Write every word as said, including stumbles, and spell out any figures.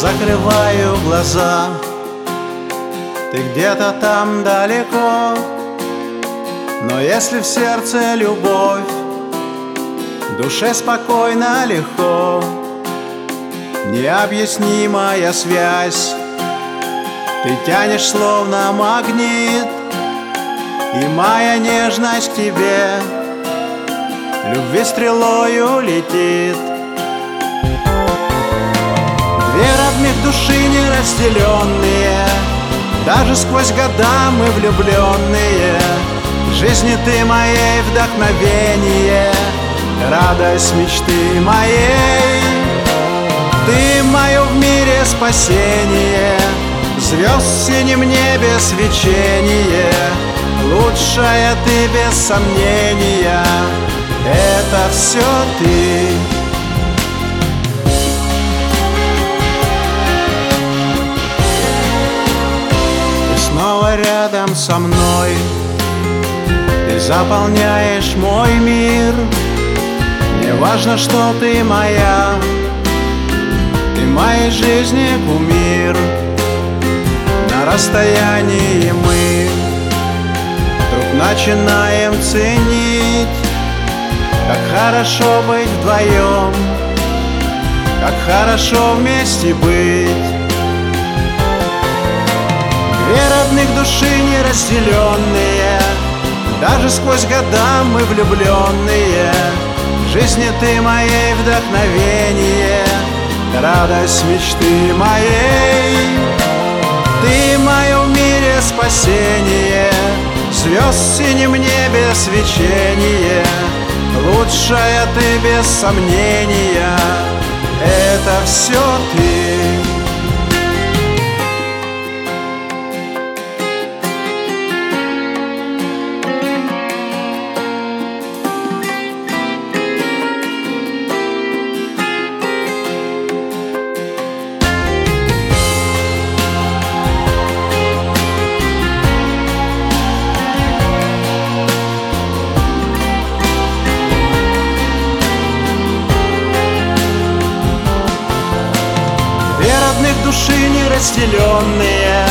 закрываю глаза, ты где-то там далеко. Но если в сердце любовь, душе спокойно, легко. Необъяснимая связь, ты тянешь словно магнит, и моя нежность к тебе любви стрелою летит. Две родных души неразделенные, даже сквозь года мы влюбленные. В жизни ты моей вдохновение, радость мечты моей. Ты мое в мире спасение, звезд в синем небе свечение. Лучшая ты без сомнения, это все ты. Ты снова рядом со мной, ты заполняешь мой мир. Не важно, что ты моя, ты моей жизни кумир. На расстоянии мы вдруг начинаем ценить, как хорошо быть вдвоем, как хорошо вместе быть. Две родных души неразделенные, даже сквозь года мы влюбленные. В жизни ты моей вдохновение, радость мечты моей. Ты мое в мире спасение, звезд в синем небе свечение. Лучшая ты без сомнения, это все ты. Две родных души неразделенные,